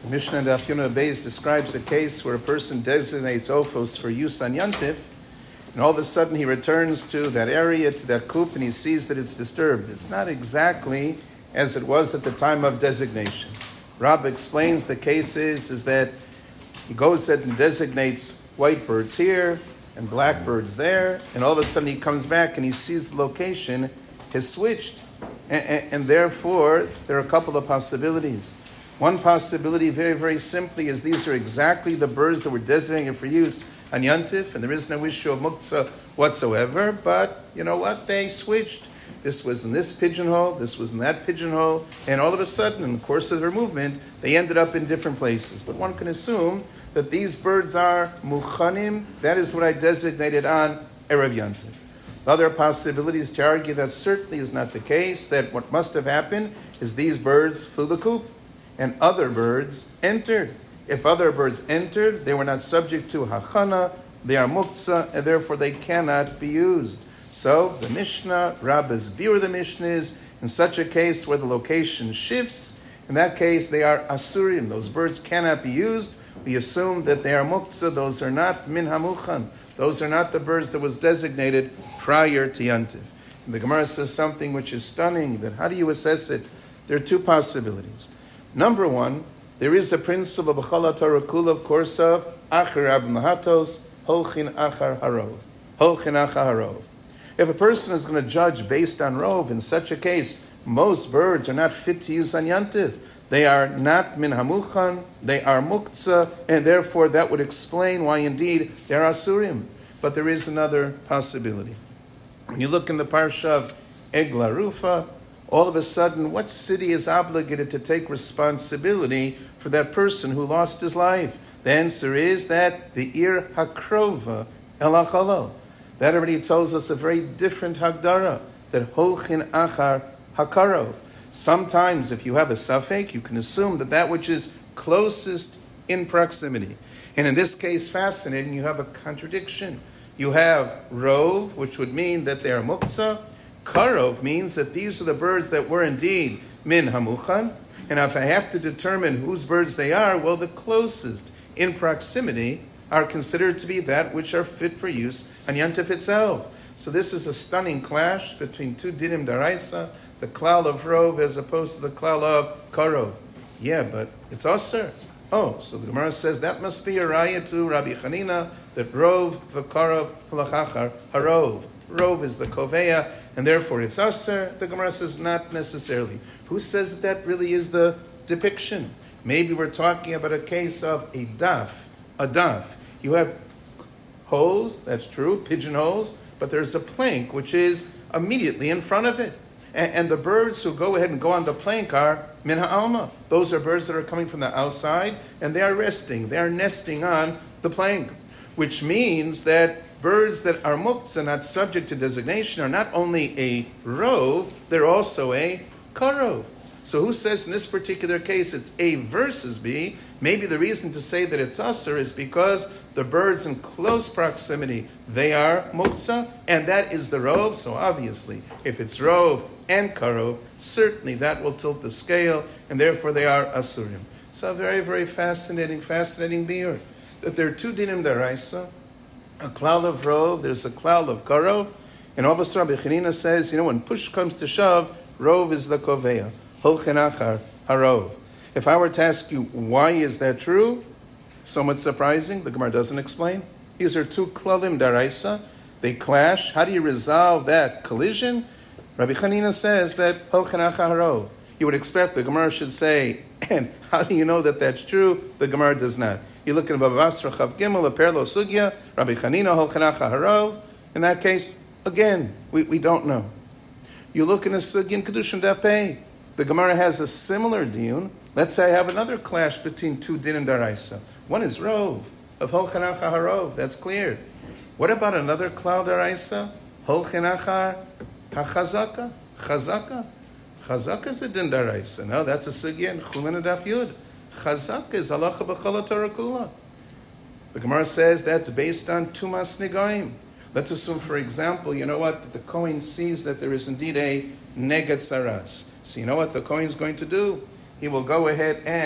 The Mishnah in Daf Yonah Beis describes a case where a person designates Ophos for use on Yantif, and all of a sudden he returns to that area, to that coop, and he sees that it's disturbed. It's not exactly as it was at the time of designation. Rab explains the case is that he goes and designates white birds here and black birds there, and all of a sudden he comes back and he sees the location has switched. And therefore, there are a couple of possibilities. One possibility, very, very simply, is these are exactly the birds that were designated for use on Yantif, and there is no issue of muktzah whatsoever, but you know what? They switched. This was in this pigeonhole, this was in that pigeonhole, and all of a sudden, in the course of their movement, they ended up in different places. But one can assume that these birds are muchanim. That is what I designated on Erev Yantif. Other possibilities to argue that certainly is not the case, that what must have happened is these birds flew the coop and other birds entered. If other birds entered, they were not subject to hachana, they are muktzah, and therefore they cannot be used. So the Mishnah, Rabbi's biur the Mishnah is, in such a case where the location shifts, in that case they are asurim, those birds cannot be used. We assume that they are muktzah, those are not min hamuchan. Those are not the birds that was designated prior to Yantiv. And the Gemara says something which is stunning, that how do you assess it? There are two possibilities. Number one, there is a principle of B'chol HaTorah Kula, of course, of Achar Ab Mahatos, Holchin Achar Harov. Holchin Achar Harov. If a person is going to judge based on Rov, in such a case, most birds are not fit to use on Yantiv. They are not min hamuchan, they are muktzah, and therefore that would explain why indeed they are asurim. But there is another possibility. When you look in the parsha of Egla Rufa, all of a sudden, what city is obligated to take responsibility for that person who lost his life? The answer is that the Ir Hakrova El Achalal. That already tells us a very different Hagdara, that Holchin Achar Hakarov. Sometimes, if you have a suffix, you can assume that that which is closest in proximity. And in this case, fascinating, you have a contradiction. You have Rov, which would mean that they are muktzah. Karov means that these are the birds that were indeed min hamuchan. And if I have to determine whose birds they are, well, the closest in proximity are considered to be that which are fit for use on Yantif itself. So this is a stunning clash between two dinim daraisa, the klal of Rov as opposed to the klal of Karov. Yeah, but it's Aser. Oh, so the Gemara says that must be a raya to Rabbi Chanina, that Rov v'Karov halachachar harov. Rov is the koveya, and therefore it's Aser. The Gemara says not necessarily. Who says that really is the depiction? Maybe we're talking about a case of a daf. A daf. You have holes, that's true, pigeonholes, but there's a plank which is immediately in front of it. And the birds who go ahead and go on the plank are min ha'alma. Those are birds that are coming from the outside, and they are resting. They are nesting on the plank, which means that birds that are muktzah, not subject to designation, are not only a rov, they're also a karov. So who says in this particular case it's A versus B? Maybe the reason to say that it's Aser is because the birds in close proximity, they are muktzah, and that is the rov. So obviously, if it's rov and karov, certainly that will tilt the scale, and therefore they are asurim. So a very, very fascinating biur. That there are two dinim daraisa, a klal of rov, there's a klal of karov, and all of a sudden Rabbi Chanina says, when push comes to shove, rov is the koveya. Holchin achar harov. If I were to ask you, why is that true? Somewhat surprising. The Gemara doesn't explain. These are two klalim daraisa. They clash. How do you resolve that collision? Rabbi Chanina says that holchin achar harov. You would expect the Gemara should say, and how do you know that that's true? The Gemara does not. You look at Bava Basra Chav Gimel, a perlo sugya, Rabbi Chanina holchin achar harov. In that case, again, we don't know. You look in a sugya in Kedushin Daf Pei. The Gemara has a similar diun. Let's say I have another clash between two dinim daraisa. One is rov, of holchin achar harov. That's clear. What about another klal daraisa? Holchin achar hachazaka. Chazaka. Chazaka is a din daraisa. No, that's a sugya in Chulin Daf Yud. Chazaka is halacha b'chol HaTorah Kula. The Gemara says that's based on tumas nigaim. Let's assume, for example, that the Kohen sees that there is indeed a negat saras. So you know what the Kohen's going to do? He will go ahead and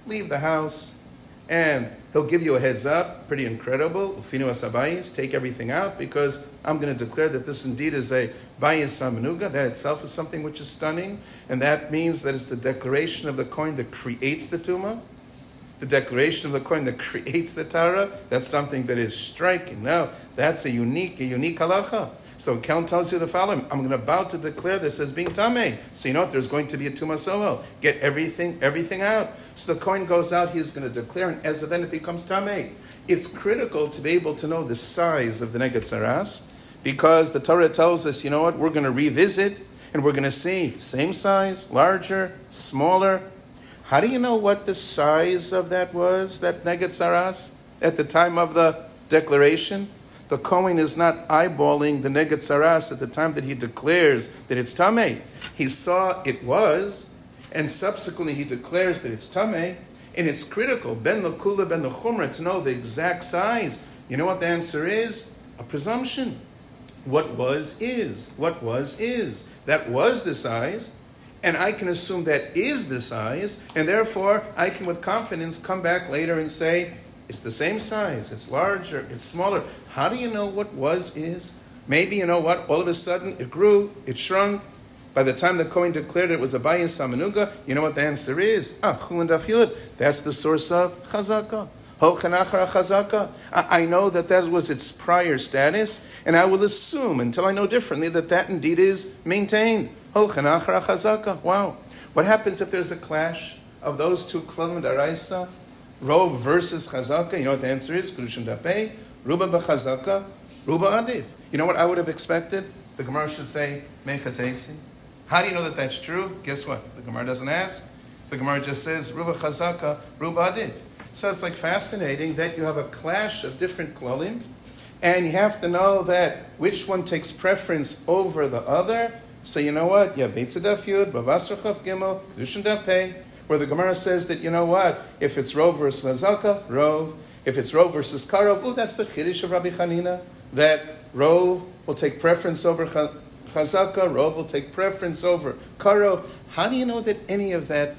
leave the house, and he'll give you a heads up, pretty incredible. Ufinu asabayis, take everything out, because I'm going to declare that this indeed is a bayis hamenuga. That itself is something which is stunning, and that means that it's the declaration of the coin that creates the tumah. The declaration of the coin that creates the tara, that's something that is striking. Now, that's a unique halacha. So Count tells you the following: I'm about to declare this as being tameh. So you know what? There's going to be a tumah sohel. Get everything out. So the coin goes out. He's going to declare, and as then it becomes tameh. It's critical to be able to know the size of the neged saras, because the Torah tells us, you know what? We're going to revisit, and we're going to see same size, larger, smaller. How do you know what the size of that was, that neged saras, at the time of the declaration? The Kohen is not eyeballing the neged saras at the time that he declares that it's tameh. He saw it was, and subsequently he declares that it's tameh, and it's critical, ben l'kula, ben l'chumra, to know the exact size. You know what the answer is? A presumption. What was is. What was is. That was the size, and I can assume that is the size, and therefore I can with confidence come back later and say, it's the same size, it's larger, it's smaller. How do you know what was is? Maybe, you know what, all of a sudden it grew, it shrunk. By the time the Kohen declared it was a bayis hamenuga, you know what the answer is? Chulin daf yud. That's the source of chazaka. Hochanachar chazaka. I know that was its prior status, and I will assume, until I know differently, that indeed is maintained. Hochanachar chazaka. Wow. What happens if there's a clash of those two klalim daraisa? Rov versus chazaka. You know what the answer is? Kedushin dafei. Ruba b'chazaka. Ruba adif. You know what I would have expected? The Gemara should say, mechatesi. How do you know that that's true? Guess what? The Gemara doesn't ask. The Gemara just says, Ruba chazaka, Ruba adif. So it's like fascinating that you have a clash of different klalim, and you have to know that which one takes preference over the other. So you know what? You have Beit Daf Yud, Bavasar Chaf Gimel, Kedushin Daf Pei, where the Gemara says that, you know what? If it's Rov versus chazaka, Rov. If it's Rov versus Karov, that's the Chiddush of Rabbi Chanina, that Rov will take preference over chazaka, Rov will take preference over Karov. How do you know that any of that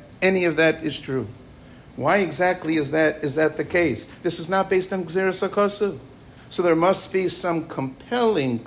is true? Why exactly is that the case? This is not based on Gzeras HaKosu. So there must be some compelling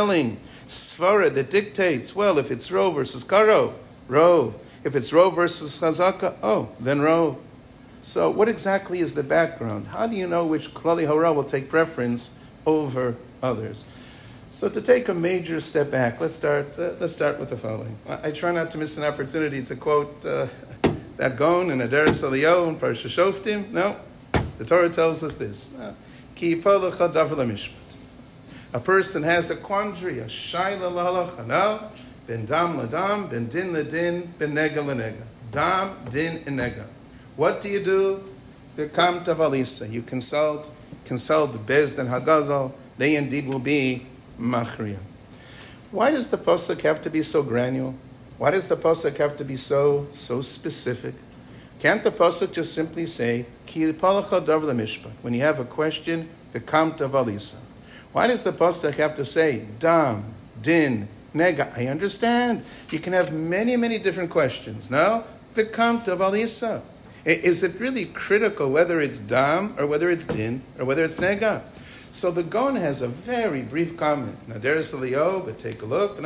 svara that dictates, well, if it's Rov versus Karov, Rov. If it's Rov versus chazaka, then Rov. So what exactly is the background? How do you know which klali hara will take preference over others? So to take a major step back, let's start with the following. I try not to miss an opportunity to quote that Gon in Adaris Eliyahu and Parsha Shoftim. No, the Torah tells us this. Ki yipol davar lemishpat. A person has a quandary, a shaila lahalacha. No, ben dam ladam, ben din ladin, ben nega lanega. Dam, din, and nega. What do? You come to Valisa. You consult the Beis Din Hagazal. They indeed will be machriya. Why does the pasuk have to be so granular? Why does the pasuk have to be so specific? Can't the pasuk just simply say ki yipalacha davar lemishpat? When you have a question, come to Valisa. Why does the pasuk have to say dam, din, nega? I understand. You can have many different questions. No, come to Valisa. Is it really critical whether it's dam or whether it's din or whether it's nega? So the Gon has a very brief comment. Nadaris Eliyahu, but take a look,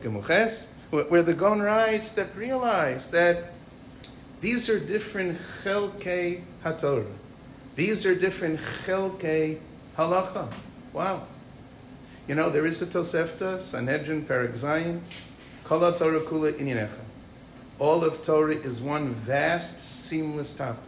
where the Gon writes that realize that these are different chelkei haTorah. These are different chelkei halacha. Wow. You know, there is a Tosefta, Sanhedrin, Perek Zayin, Kol HaTorah Kula Inyanecha. All of Torah is one vast, seamless topic.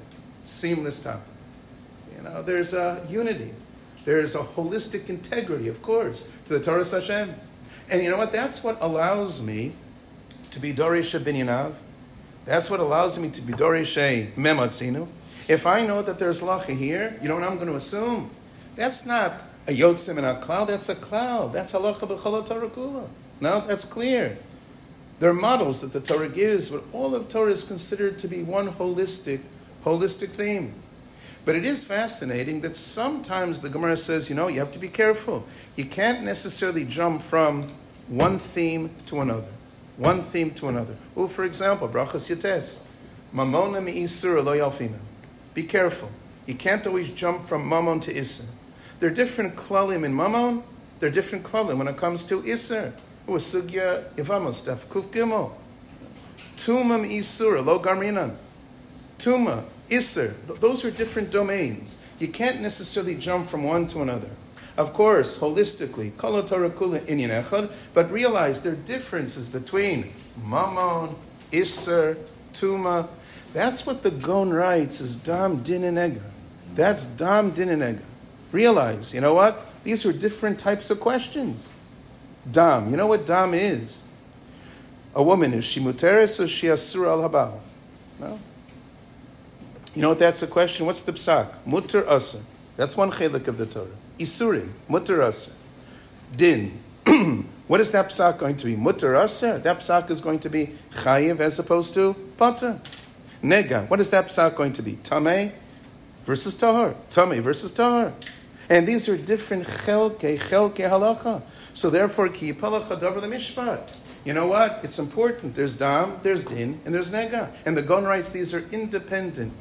You know, there's a unity. There's a holistic integrity, of course, to the Torah Hashem. And you know what? That's what allows me to be Dorish Binyanav. That's what allows me to be Dorish Mematzinu. If I know that there's lacha here, you know what I'm going to assume? That's not a yotzim and a cloud. That's a cloud. That's halacha b'chol Torah kula. No, that's clear. There are models that the Torah gives, but all of Torah is considered to be one holistic theme. But it is fascinating that sometimes the Gemara says, you know, you have to be careful. You can't necessarily jump from one theme to another. For example, brachas yates. Mamona mi'isur lo yalfina. be careful. You can't always jump from mamon to iser. There are different klalim in mamon. There are different klalim when it comes to iser. Sugya Ivamos, Daf Kuf Gimel. Tumam Isura, Lo Garminan. Tuma, Iser, those are different domains. You can't necessarily jump from one to another. Of course, holistically, Kol Torah Kula Inyan Echad, but realize there are differences between Mamon, Iser, Tuma. That's what the Gon writes is Dam Din and Ega. That's Dam Din and Ega. Realize, you know what? These are different types of questions. Dam. You know what dam is? A woman, is she muteris or is she asur al habal? No? You know what that's a question? What's the psak? Muter asur. That's one chelik of the Torah. Isurim. Muter asur. Din. What is that psak going to be? Muter asur. That psak is going to be chayiv as opposed to pater. Nega. What is that psak going to be? Tameh versus tahar. Tameh versus tahar. And these are different chelke halacha. So therefore, ki yipalach hadavar lemishpat. You know what? It's important. There's dam, there's din, and there's nega. And the Gon writes these are independent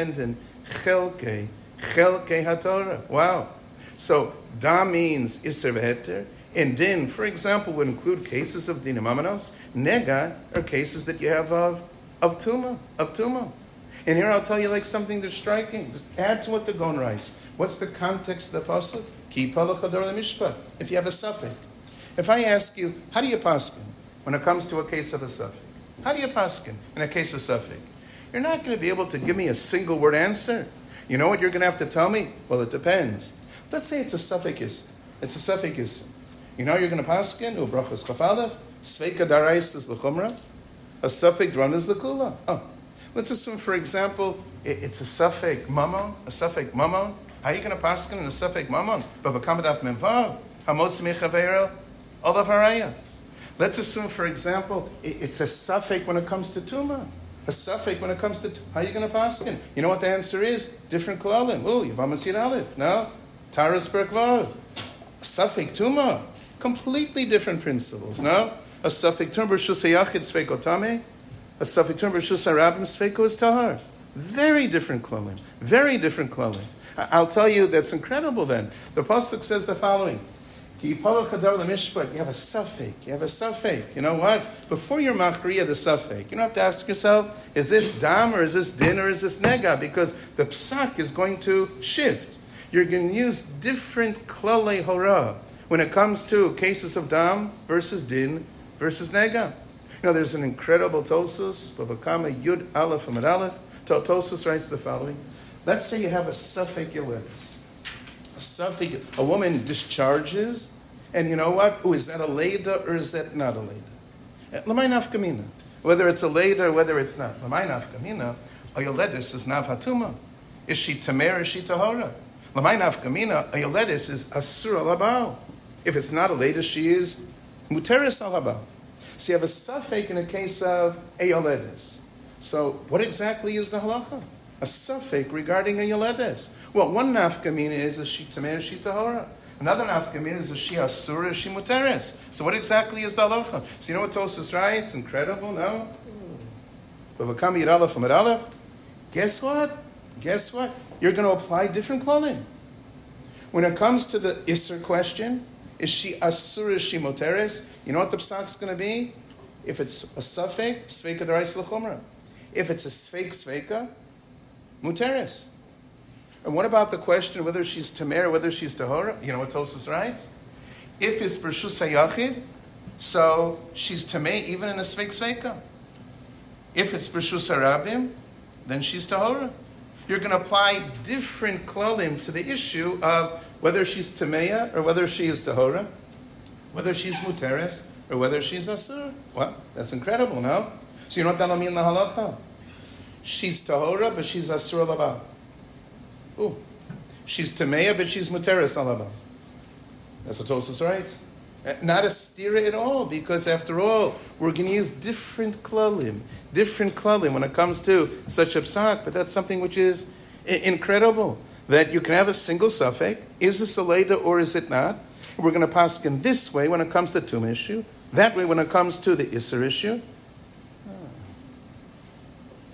chelke haTorah. Wow. So dam means iser v'heter, and din, for example, would include cases of din amanos. Nega are cases that you have of tuma. And here I'll tell you like something that's striking. Just add to what the Gon writes. What's the context of the pasuk? Ki yipalach hadavar lemishpat. If you have a suffix. If I ask you, how do you paskin when it comes to a case of a suffix? How do you paskin in a case of suffix? You're not going to be able to give me a single word answer. You know what you're going to have to tell me? Well, it depends. Let's say it's a suffix. It's a suffix. You know you're going to paskin? Ubrachas chafalev. Sveika darais is l'chumra. A suffix run is l'kula. Oh. Let's assume, for example, it's a suffix mamon. A suffix mamon. How are you going to paskin in a suffix mamon? Bavakamadaf memvav. Hamotz mechavero. Olav haraya. Let's assume, for example, it's a suffix when it comes to tuma. A suffix when it comes to how are you going to paskin? You know what the answer is? Different kolalim. Oh, Yavamas Yid Aleph. No? Taras Perk Vav. Suffix tuma. Completely different principles. No? A suffix term b'rshus hayachid sveiko tameh. A suffix term b'rshus harabim sveiko is tahar. Very different kolalim. Very different kolalim. I'll tell you, that's incredible then. The pasuk says the following. You have a suffix. You know what? Before you're machriya the suffix, you don't have to ask yourself, is this dam or is this din or is this nega? Because the psak is going to shift. You're going to use different klalei hora when it comes to cases of dam versus din versus nega. You know, there's an incredible Tosus, Bavakama Yud Aleph Amad Aleph. Tosus writes the following. Let's say you have a suffix yeledes. A woman discharges, and you know what? Oh, is that a leida or is that not a leida? L'may nafkamina. Whether it's a leida or whether it's not. L'may nafkamina, a yoledis is nav hatuma. Is she tamer or is she tahora? L'may nafkamina, a yoledis is asur alabao. If it's not a leida, she is muteris alabao. So you have a suffix in a case of a yoledis. So what exactly is the halacha? A suffix regarding a yoledes. Well, one nafkamina is she tamer, she tahora. Another nafkamina is she asura, she muteres. So what exactly is the halacha? So you know what Tosus writes? Incredible, no? Guess what? You're going to apply different clothing. When it comes to the Isser question, is she asura, is she muteres? You know what the psak's going to be? If it's a suffix, sveika darais l'chumra. If it's a sveika, muteres. And what about the question whether she's tamer, whether she's tahora? You know what Tosus writes? If it's b'rshus hayachid, so she's tamer even in a sveika. If it's b'rshus harabim, then she's tahora. You're going to apply different klalim to the issue of whether she's tameya or whether she is tahora, whether she's muteres or whether she's asur. Well, that's incredible, no? So you know what that'll mean in the halacha? She's tahora, but she's asur alaba. Ooh. She's tameya, but she's muteres alaba. That's what Tosus writes. Not a stira at all, because after all, we're going to use different klalim when it comes to such a psak, but that's something which is incredible, that you can have a single suffix. Is this a leida or is it not? We're going to paskin this way when it comes to tum issue, that way when it comes to the isser issue.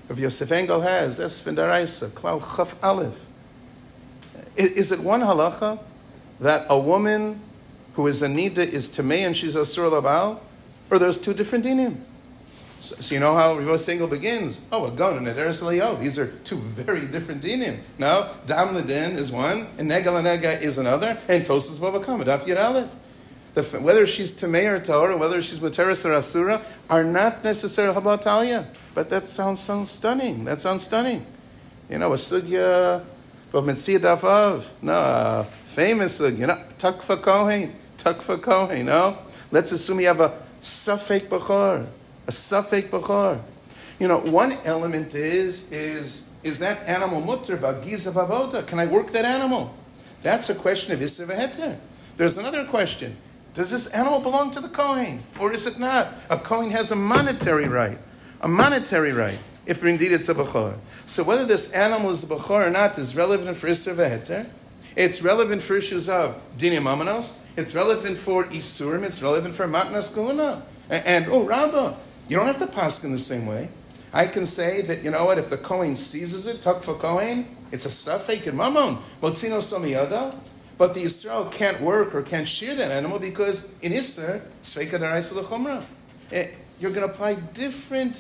Rav Yosef Engel has, that's Vindaraisa, Klal Chaf Aleph. Is it one halacha that a woman who is a nida is tamei and she's asur labal? Or there's two different dinim? So you know how Rav Yosef Engel begins? Oh, a gun and a deres leo. These are two very different dinim. No, dam ledin is one, and nega lanega is another, and tosas bavakam, daf yud aleph. Whether she's tamei or tahor, whether she's muteris or asura, are not necessarily habatalia. But that sounds stunning. That sounds stunning. You know, a sugya of Metzia Dafav. No, famous sugya. Takfa Kohen. No? Let's assume you have a Safek Bachar. A Safek Bachar. You know, one element is that animal mutter, Bagiza Bavoda? Can I work that animal? That's a question of Isser V'Heter. There's another question. Does this animal belong to the Kohen? Or is it not? A Kohen has a monetary right. A monetary right, if indeed it's a Bechor. So whether this animal is a Bechor or not is relevant for Isser V'Heter. It's relevant for issues of Dinim Amanos. It's relevant for Isurim. It's relevant for Matnas Guna. And Rabbah, you don't have to pass in the same way. I can say that, you know what, if the Kohen seizes it, Takfa Kohen, it's a Safek and Mammon, Motzino Somiyada, but the Yisrael can't work or can't shear that animal because in Isser, Sveika Daraisa L'Chumra. You're going to apply different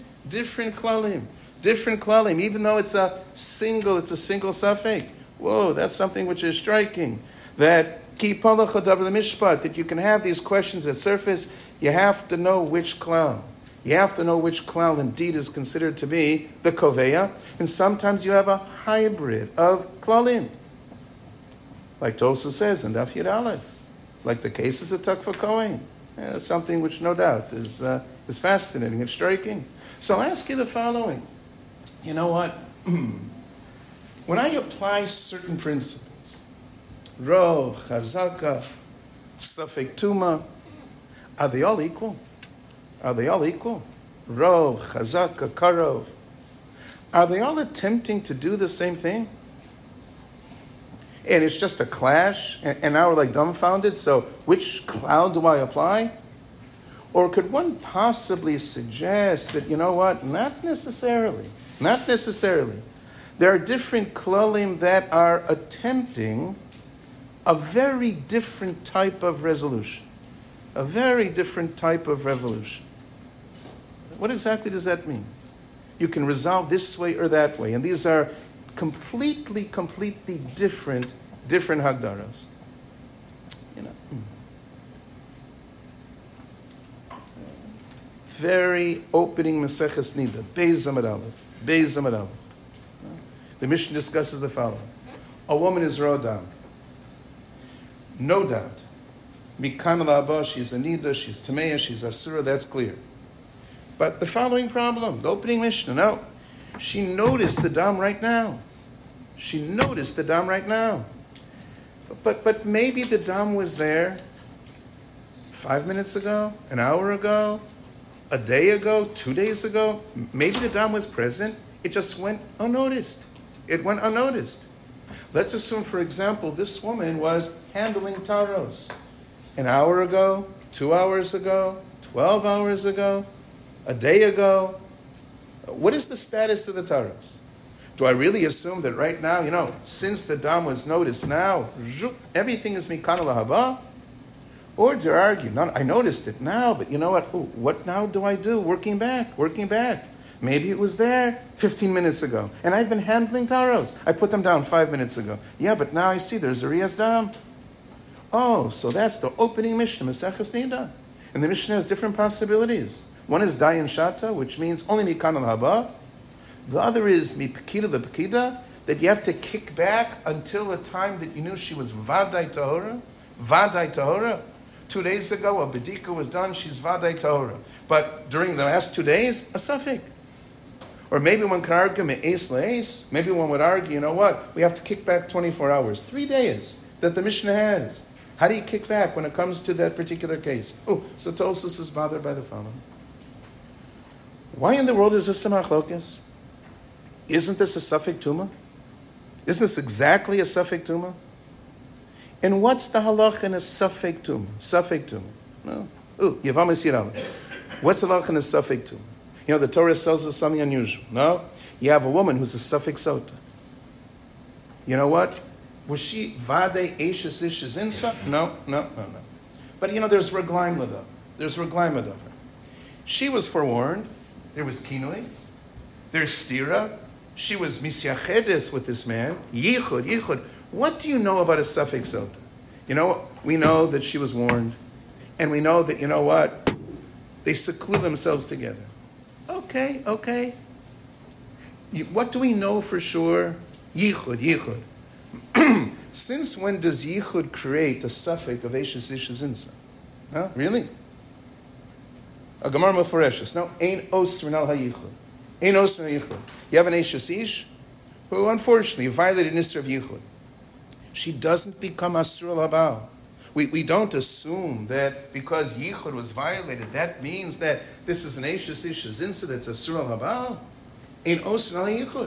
klalim, even though it's a single Safek. Whoa, that's something which is striking. That Ki Palach Hadav Mishpat, that you can have these questions that surface, you have to know which klal. You have to know which klal indeed is considered to be the koveya, and sometimes you have a hybrid of klalim. Like Tosa says in Daf Yud Aleph, like the cases of Takfa Kohen. Something which no doubt is fascinating and striking. So I'll ask you the following. You know what? When I apply certain principles, Rov, Chazaka, Safek Tuma, are they all equal? Are they all equal? Rov, Chazaka, Karov. Are they all attempting to do the same thing? And it's just a clash, and now we're like dumbfounded, so which cloud do I apply? Or could one possibly suggest that, you know what, not necessarily. There are different klalim that are attempting a very different type of resolution, a very different type of revolution. What exactly does that mean? You can resolve this way or that way, and these are completely different hagdaras. You know, very opening Maseches Nida, Beis Amud Aleph. The Mishnah discusses the following: a woman is rodam, no doubt. Mikan la'aba, she's a nida, she's tameya, she's asura. That's clear. But the following problem, the opening Mishnah, no. She noticed the dam right now. But maybe the dam was there 5 minutes ago, an hour ago, a day ago, 2 days ago. Maybe the dam was present. It just went unnoticed. Let's assume, for example, this woman was handling taros an hour ago, 2 hours ago, 12 hours ago, a day ago. What is the status of the taros? Do I really assume that right now, since the dam was noticed now, everything is mikana lahaba? Or do I argue, no, I noticed it now, but you know what? Ooh, what now do I do? Working back. Maybe it was there 15 minutes ago, and I've been handling taros. I put them down 5 minutes ago. Yeah, but now I see there's a riyas dam. Oh, so that's the opening Mishnah, Maseches Nida. And the Mishnah has different possibilities. One is dayan shata, which means only mikana lahaba. The other is mipekida the pekida, that you have to kick back until the time that you knew she was vaday tahora. 2 days ago, a bedika was done, she's vaday tahora. But during the last 2 days, a suffix. Or maybe one can argue me'es le'es. Maybe one would argue, you know what? We have to kick back 24 hours. 3 days that the Mishnah has. How do you kick back when it comes to that particular case? Oh, so Tosfos is bothered by the following. Why in the world is this a machlokas? Isn't this a Safek Tuma? Isn't this exactly a Safek Tuma? And what's the halach in a Safek Tuma? No. Yavam Esir Aleph. What's the halach in a Safek Tuma? The Torah tells us something unusual. No? you have a woman who's a suffix sota. You know what? Was she vade eshes ishes insa? No. But there's reglaim ladav. There's reglaim ladav. She was forewarned. There was kinoi. There's stira. She was misyachedes with this man. Yichud. What do you know about a suffix sota? We know that she was warned. And we know that, what? They seclude themselves together. Okay. What do we know for sure? Yichud. Since when does yichud create a suffix of eshes ishes insa? Huh? Really? A gemara meforeshes. No, ein osrin al hayichud. Ein osrin al yichud. You have an eshes ish who unfortunately violated nisr of yichud. She doesn't become asur al habal. We don't assume that because yichud was violated, that means that this is an eshes ishes insa that's asur al habal. Ein osrin al yichud.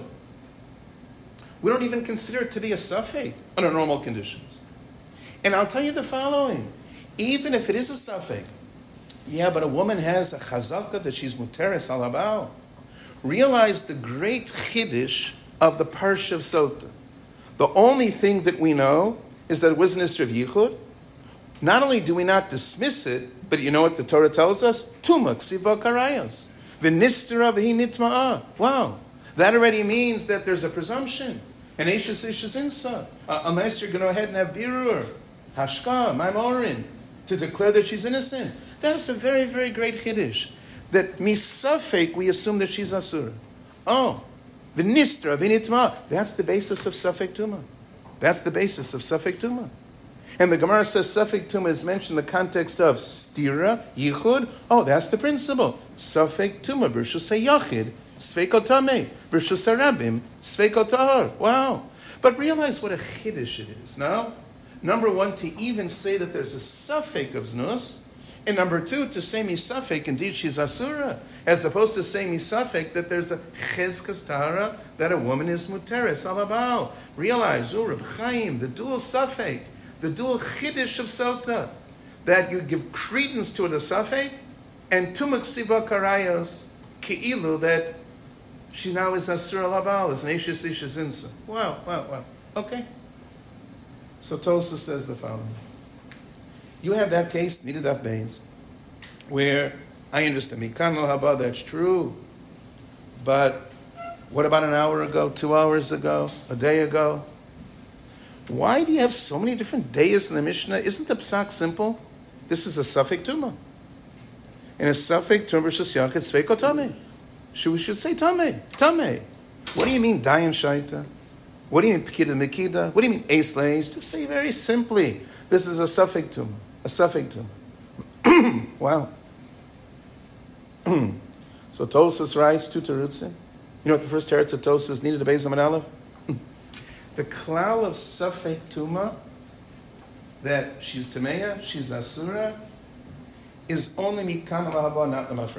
We don't even consider it to be a suffix under normal conditions. And I'll tell you the following. Even if it is a suffix, but a woman has a chazaka that she's muteres al habal. Realize the great chiddush of the parsha of Sota. The only thing that we know is that it was an isra of yichud. Not only do we not dismiss it, but you know what the Torah tells us? Tuma ksiva karayos. V'nistera v'hi nitma'a. Wow. That already means that there's a presumption. And eshes insa. Unless you're going to go ahead and have birur, hashka, maimorin, to declare that she's innocent. That is a very, very great chiddush. That misafek, we assume that she's asura. Oh, v'nistra v'nitma. That's the basis of safek tuma. That's the basis of safek tuma. And the Gemara says safek tuma is mentioned in the context of stira, yichud. Oh, that's the principle. Safek tuma, b'rshus hayachid. Sveikotame, Bershus Harabim, Sveikotahar. Wow. But realize what a chiddush it is, no? Number one, to even say that there's a suffix of znus, and number two, to say misafek, indeed she's asura, as opposed to saying misafek that there's a chezkas tahara, that a woman is muteres alabal. Realize, Reb Chaim, the dual suffix, the dual chiddush of sota, that you give credence to the suffix, and tumak siba karayos, ki'ilu, that she now is asur al-habal, is an eshes ishes insa. Wow. Okay. So Tosa says the following. You have that case, Nidadaf Baines, where I understand, Mikan al-haba, that's true. But what about an hour ago, 2 hours ago, a day ago? Why do you have so many different days in the Mishnah? Isn't the psak simple? This is a suffix tuma. And a suffix tuma b'shus yachid sveikotame. We should say tame. What do you mean dayan shaita? What do you mean pekida mekida? What do you mean ace lays? Just say very simply, this is a suffix tuma. A suffix tuma. Wow. So Tosas writes two terutzim. You know what the first teretz of Tosas needed a beis amid aleph? The klal of suffix tuma, that she's tameya, she's asura, is only mikan lahaba, not lemafrei.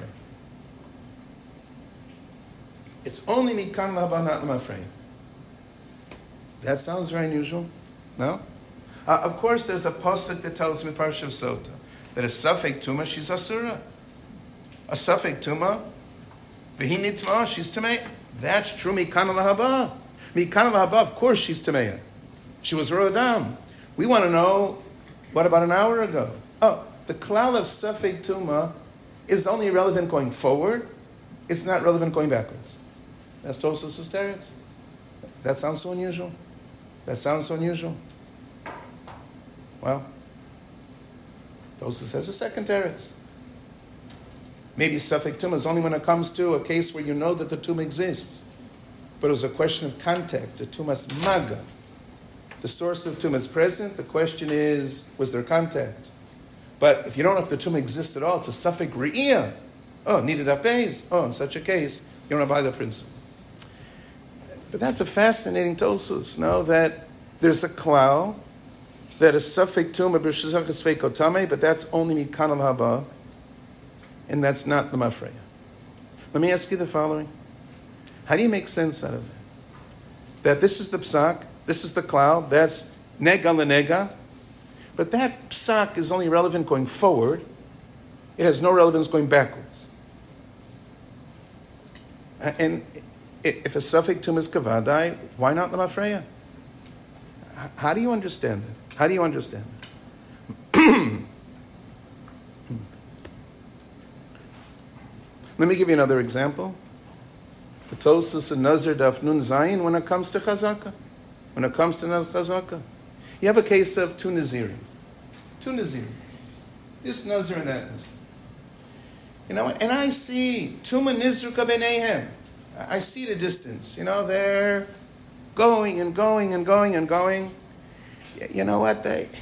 It's only mikan lahaba, not lemafrei. That sounds very unusual, no? Of course, there's a pasuk that tells me parsha of Sota that a suffix tuma, she's asura. A suffix tuma, v'hi nitzma, she's tameya. That's true mikan lahaba. Mikan lahaba, of course, she's tameya. She was rodam. We want to know, what about an hour ago? Oh, the klal of suffix tuma is only relevant going forward. It's not relevant going backwards. That's Tosas teretz. That sounds so unusual. Well, Tosas has a second teretz. Maybe suffix tuma is only when it comes to a case where you know that the tuma exists. But it was a question of contact, the tumas maga. The source of tuma is present. The question is, was there contact? But if you don't know if the tuma exists at all, it's a suffix re'iyah. Oh, needed apes. Oh, in such a case, you don't apply the principle. But that's a fascinating Tosus, no? That there's a klal that is suffix tuma b'shuzach esveikotame, but that's only mikan al haba, and that's not the mafreya. Let me ask you the following. How do you make sense out of it? That this is the psak, this is the klal, that's nega lenega, but that psak is only relevant going forward. It has no relevance going backwards. And If a suffix tum is kavadai, why not lemafreya? How do you understand that? How do you understand that? Let me give you another example. The Tosfos and Nazir Daf Nun Zayin when it comes to chazaka. When it comes to chazaka. You have a case of two Nazirim. Two Nazirim. This Nazir and that Nazir. You know, and I see Tuma Nizruka B'neihem. I see the distance. You know, they're going and going and going and going. You know what?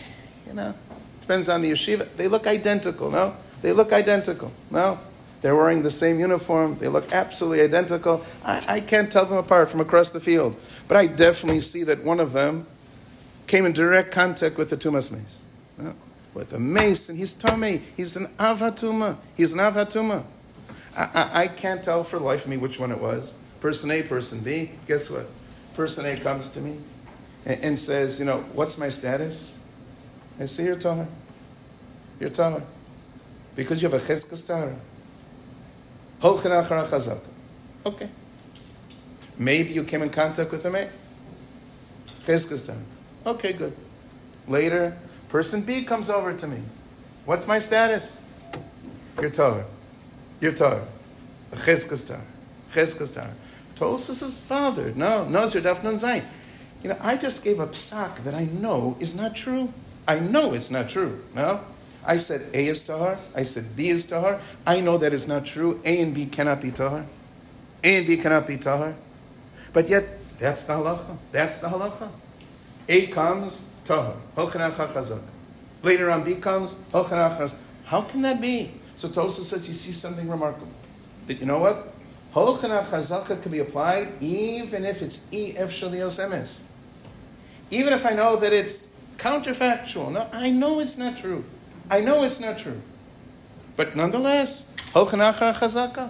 Depends on the yeshiva. They look identical, no? They look identical, no? They're wearing the same uniform. They look absolutely identical. I can't tell them apart from across the field. But I definitely see that one of them came in direct contact with the Tumas Mace. No? With a mace, and he's Tomei. He's an Avatuma. He's an Avatuma. I can't tell for the life of me which one it was. Person A, person B. Guess what? Person A comes to me and says, you know, what's my status? I say, you're Tahar. You're Tahar. Because you have a Cheskas Tahar. Holchen Achara Chazak. Okay. Maybe you came in contact with him, eh? Cheskas Tahar. Okay, good. Later, person B comes over to me. What's my status? You're Tahar. You're Tahar. Cheskas Tahar. Cheskas Tahar. Tosfos is fathered. No, Nazir Daf Nun Zayin. You know, I just gave a psak that I know is not true. I know it's not true. No? I said A is Tahar. I said B is Tahar. I know that is not true. A and B cannot be Tahar. A and B cannot be Tahar. But yet, that's the halacha. That's the halacha. A comes, Tahar. Holchen Achar Chazak. Later on, B comes, Holchen Achar. How can that be? So Tosfos says you see something remarkable. That you know what? Holchen Achar can be applied even if it's E.F. Shalios Emes. Even if I know that it's counterfactual. No, I know it's not true. I know it's not true. But nonetheless, Holchen Achar Chazaka.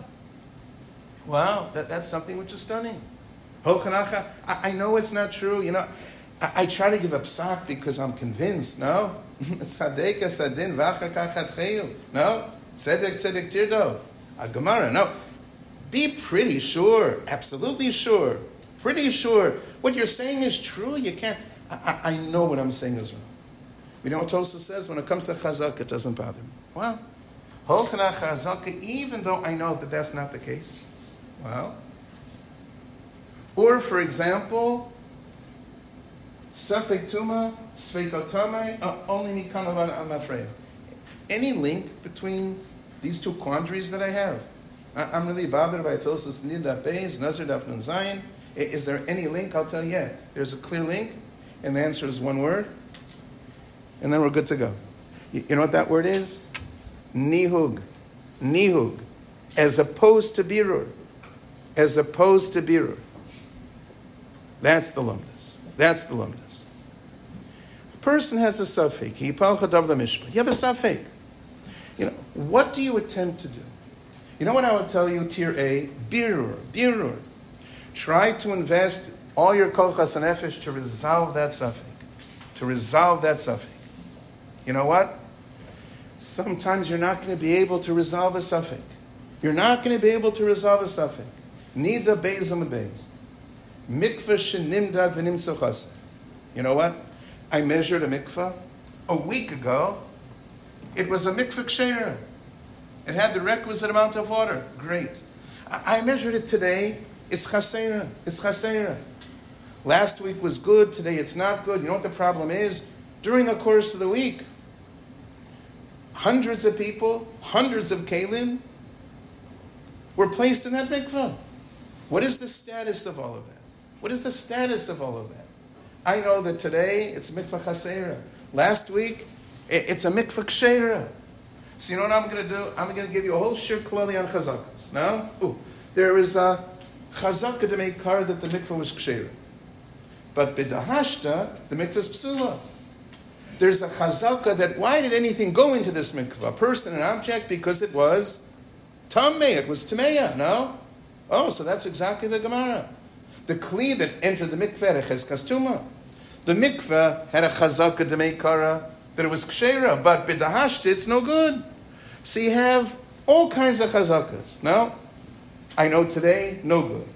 Wow, that's something which is stunning. Holchen Achar, I know it's not true. You know, I try to give a psak because I'm convinced. No? Tzadek esadin v'achar kachat cheyu. No? Tzedek tzedek tirdov. A Gemara. No. Be pretty sure. Absolutely sure. Pretty sure. What you're saying is true. You can't. I know what I'm saying is wrong. You know what Tosfos says? When it comes to chazak, it doesn't bother me. Well, holchen achar chazaka, even though I know that that's not the case. Well, or for example, safek tuma, sveikotame, only mikan I'm afraid. Any link between these two quandaries that I have? I'm really bothered by Tosfos Nid Daf Beis, Nazir Daf Nun Zayin. Is there any link? I'll tell you, yeah. There's a clear link, and the answer is one word, and then we're good to go. You know what that word is? Nihug. Nihug. As opposed to birur. As opposed to birur. That's the lumdus. That's the lumdus. A person has a safek. You have a safek. You know, what do you attempt to do? You know what I would tell you, tier A? Birur. Birur. Try to invest all your kolchas and nefesh to resolve that safek. To resolve that safek. You know what? Sometimes you're not going to be able to resolve a safek. You're not going to be able to resolve a safek. Nida beis on the beis. Mikvah shenimdad v'nim sochase. You know what? I measured a mikvah a week ago. It was a mikvah ksheira. It had the requisite amount of water. Great. I measured it today. It's chaseira. It's chaseira. Last week was good. Today it's not good. You know what the problem is? During the course of the week, hundreds of people, hundreds of kalim were placed in that mikvah. What is the status of all of that? What is the status of all of that? I know that today it's a mikvah chaseira. Last week, it's a mikvah ksheira. So you know what I'm going to do? I'm going to give you a whole shir klali on chazakas. No? Ooh. There is a chazaka to make car that the mikvah was ksheira. But b'dahashta, the mikvah is psula. There's a chazaka that why did anything go into this mikvah? A person, an object, because it was tamei. It was tameya. No? Oh, so that's exactly the Gemara. The kli that entered the mikveh had a cheskas tuma. The mikveh had a chazaka to make kara that it was ksheira, but b'dahashta it's no good. So you have all kinds of chazakas. No? I know today, no good.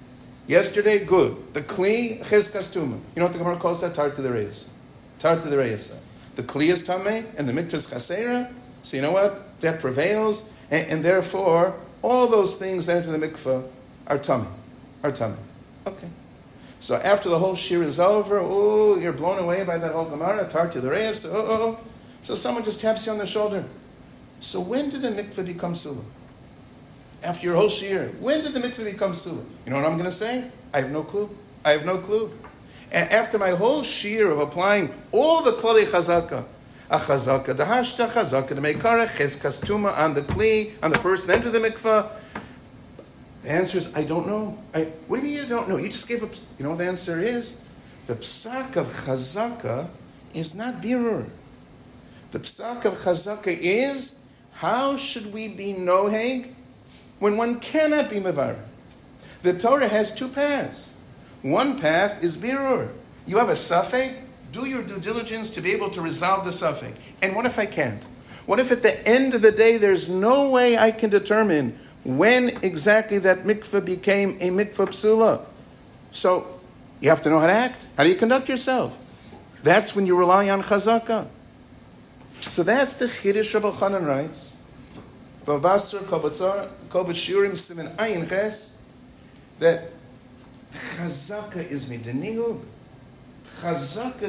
Yesterday, good. The Kli, Chizkas Tuma. You know what the Gemara calls that? Tar to the Reis. Tar to the Reis. The Kli is Tameh, and the Mikvah is Chasera. So you know what? That prevails, and therefore, all those things that enter the Mikvah are Tameh. Okay. So after the whole shir is over, you're blown away by that whole Gemara, Tar to the Reis. So someone just taps you on the shoulder. So when did the mikveh become sula? After your whole shir, when did the mikveh become sula? You know what I'm going to say? I have no clue. And after my whole shir of applying all the klali chazaka, a chazaka, the hashta chazaka, the meikara, cheskas tuma on the kli, on the person that entered the mikveh, the answer is, I don't know. What do you mean you don't know? You just gave up. You know what the answer is? The psak of chazaka is not birur. The psak of chazaka is, how should we be noheg when one cannot be mevar? The Torah has two paths. One path is birur. You have a suffix, do your due diligence to be able to resolve the suffix. And what if I can't? What if at the end of the day there's no way I can determine when exactly that mikveh became a mikveh psula? So you have to know how to act. How do you conduct yourself? That's when you rely on chazaka. So that's the Chiddush Rabbi Chanan writes, Bavasar Kol Shiurim Siman Ayin Ches, that chazaka is midinihug. Chazaka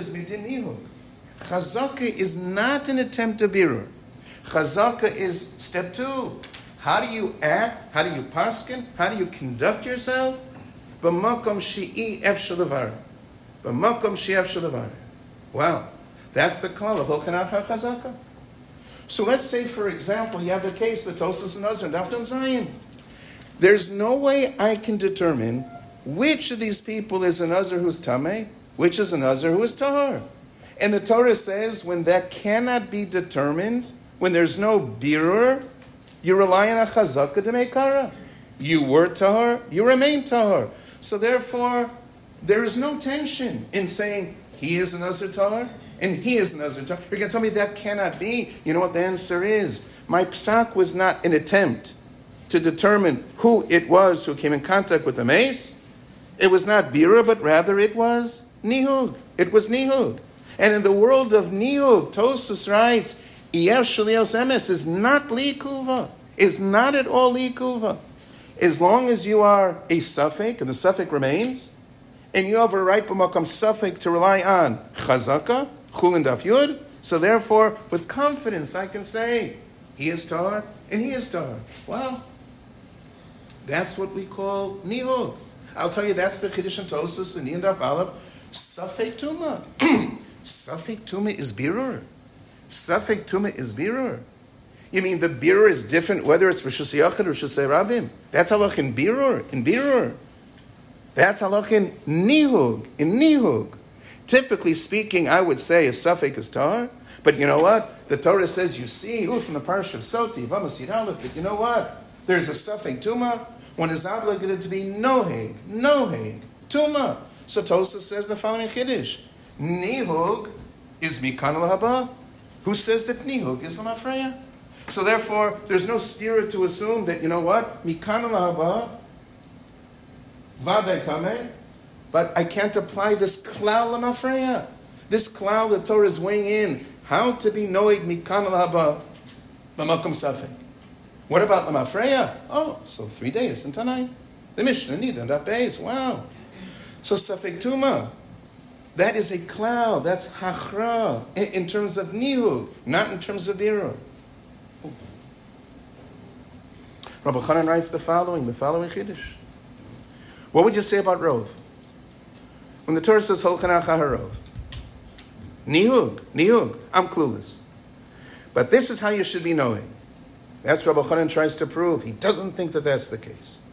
is not an attempt to birur. Chazaka is step 2. How do you act? How do you paskin? How do you conduct yourself? B'makom she'i efshel levar. Wow. That's the call of Hilchon Achar Chazaka. So let's say, for example, you have the case, the Tosas and Nazar, Daf Nun Zayin. There's no way I can determine which of these people is a Nazar who's Tameh, which is a Nazar who is Tahar. And the Torah says when that cannot be determined, when there's no birur, you rely on a Chazaka de Meikara. You were Tahar, you remain Tahar. So therefore, there is no tension in saying he is a Nazar Tahar, and he is Nazir. You're going to tell me that cannot be. You know what the answer is? My psak was not an attempt to determine who it was who came in contact with the mace. It was not bira, but rather it was nihug. It was nihug. And in the world of nihug, Tosas writes, Iyah Shalios Emes is not likuva. Is not at all likuva. As long as you are a suffix, and the suffix remains, and you have a right b'makam suffix to rely on chazaka, Chulin Daf Yud. So therefore, with confidence, I can say, he is Tahar, and he is Tahar. Well, that's what we call nihug. I'll tell you, that's the Chiddush and Tosas and Niyan Daf Aleph. Safek Tuma. Safek Tuma is birur. Safek Tuma is birur. You mean the birur is different whether it's Rishus Yachid or Rishus Rabim? That's halach in birur. That's halach in nihug. Typically speaking, I would say a suffix is tar, but you know what? The Torah says, you see, from the Parsha of Soti, Vamos Yid Aleph, that you know what? There's a suffix tuma. One is obligated to be noheg, tuma. So Tosa says the following Chiddush: Nihug is mikan lahaba. Who says that nihug is lamafreya? So therefore, there's no stira to assume that, you know what? Mikan lahaba, vaday tameh. But I can't apply this klal lamafreya. This klal, the Torah is weighing in how to be noig mikan lahaba b'makom safek. What about lamafreya? Oh, so 3 days in Tanai. The Mishnah need and Daf Beis. Wow. So safek tuma, that is a klal. That's hachra in terms of nihug, not in terms of birur. Rabbi Chanan writes the following Chiddush. What would you say about Rov? When the Torah says, Holchan Achaharov, Nihug, I'm clueless. But this is how you should be knowing. That's what Rabbi Chanan tries to prove. He doesn't think that that's the case.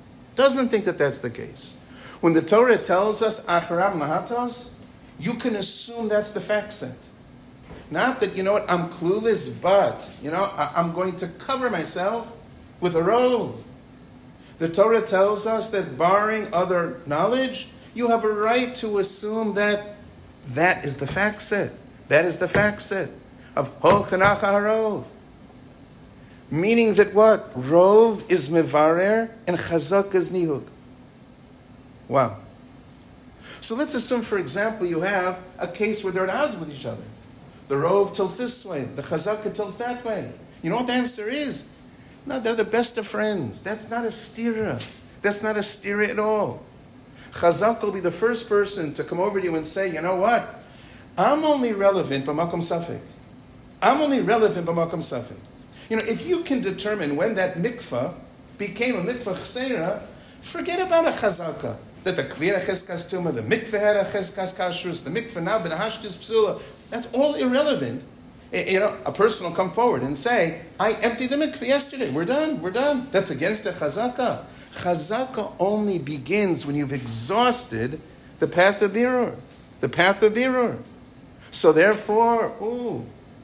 When the Torah tells us, Acharam Lahatos, you can assume that's the fact set. Not that, you know what, I'm clueless, but, you know, I'm going to cover myself with a Rov. The Torah tells us that barring other knowledge, you have a right to assume that that is the fact set. That is the fact set of Holchan Achaharov. Meaning that what? Rov is mevarer and chazak is nihug. Wow. So let's assume, for example, you have a case where they're at odds with each other. The Rov tells this way, the Chazaka tells that way. You know what the answer is? No, they're the best of friends. That's not a stira. That's not a stira at all. Chazak will be the first person to come over to you and say, you know what? I'm only relevant b'makom safek. I'm only relevant b'makom safek. You know, if you can determine when that mikvah became a mikvah chseira, forget about a chazaka. That the kvira cheskas tuma, the mikvah had a cheskas kashrus, the mikvah now b'nahashtis psula. That's all irrelevant. You know, a person will come forward and say, I emptied the mikvah yesterday. We're done. That's against a chazaka. Chazaka only begins when you've exhausted the path of birur. The path of birur. So therefore,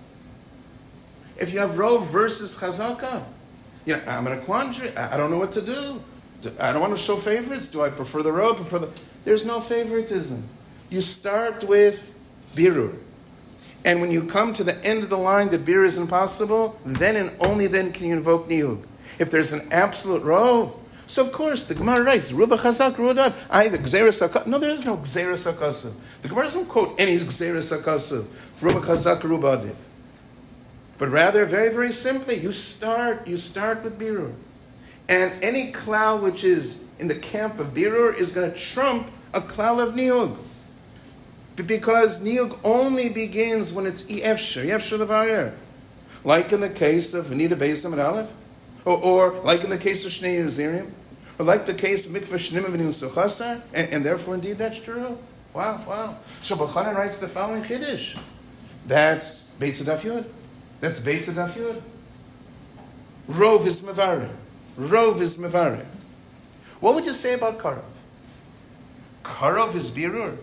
if you have Rov versus chazaka, you know, I'm in a quandary. I don't know what to do. I don't want to show favorites. Do I prefer the Rov? There's no favoritism. You start with birur. And when you come to the end of the line that birur is impossible, then and only then can you invoke niyug. If there's an absolute Rov, so of course the Gemara writes, Ruba Chazak Rudab, the Gzeres HaKasav. No, there is no Gzeres HaKasav. The Gemara doesn't quote any Gzeres HaKasav, Ruba Chazak Rubadiv. But rather, very, very simply, you start with birur. And any klal which is in the camp of birur is going to trump a klal of niyug. Because niyug only begins when it's yefsher levarer. Like in the case of Nida Beis Amid Aleph, or like in the case of Shnei Nazirim, or like the case of Mikvah Shnim Avinu Suchasar, and therefore indeed that's true. Wow. So Bachanan writes the following Chiddush. That's Beitz Daf Yud. That's Beitz Daf Yud. Rov is Mevarer. What would you say about Karov? Karov is birur.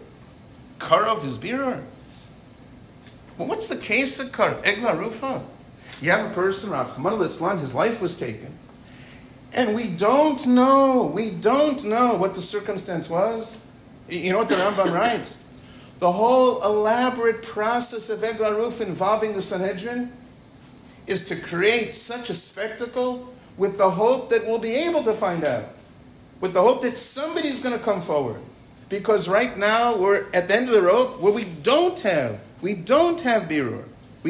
Well, what's the case of Karov? Egla Rufa. You have a person, Rahman al-Islam, his life was taken. And we don't know what the circumstance was. You know what the Rambam writes? The whole elaborate process of Egla Rufa involving the Sanhedrin is to create such a spectacle with the hope that we'll be able to find out. With the hope that somebody's going to come forward. Because right now we're at the end of the rope where we don't have birur.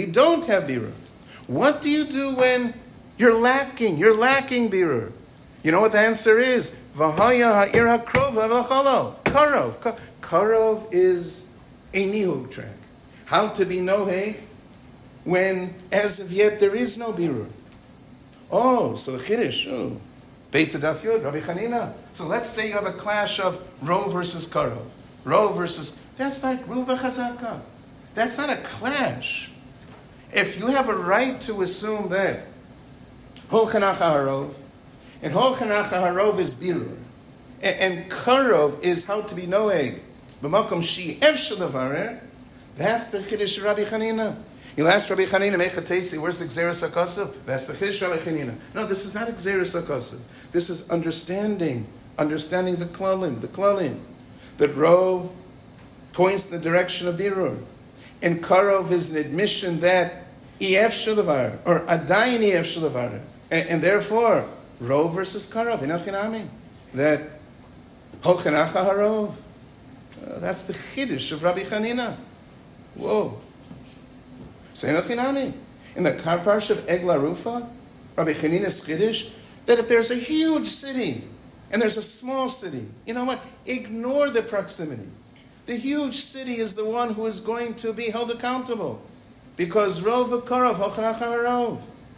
What do you do when you're lacking birur? You know what the answer is? V'haya ha'ir ha'krova v'chalal. Karov is a nihug track. How to be noheg when as of yet there is no birur. So the Chiddush, Beitz Daf Yud, Rabbi Chanina. So let's say you have a clash of Rov versus Karov. That's like Ruva Chazaka. That's not a clash. If you have a right to assume that Hol Chanach HaRov, and Hol Chanach HaRov is birur, and Karov is how to be noeg, b'makom she'ev shelevarer, that's the Chiddush of Rabbi Chanina. You'll ask Rabbi Chanina, Mechatesi, where's the Gzeres HaKasav? That's the Chiddush Rabbi Chanina. No, this is not a Gzeres HaKasav. This is understanding the klalim. That Rov points in the direction of birur. And Karov is an admission that Ef Shalavar, or Adayin Ef Shalavar. And therefore, Rov versus Karov, Inachinami. That Holchanacha HaRov. That's the Chiddush of Rabbi Chanina. Whoa. So Inachinami. In the Parsha of Egla Rufa, Rabbi Chanina's Chiddush, that if there's a huge city, and there's a small city, you know what? Ignore the proximity. The huge city is the one who is going to be held accountable. Because Rov Karov, Hochanach HaRov.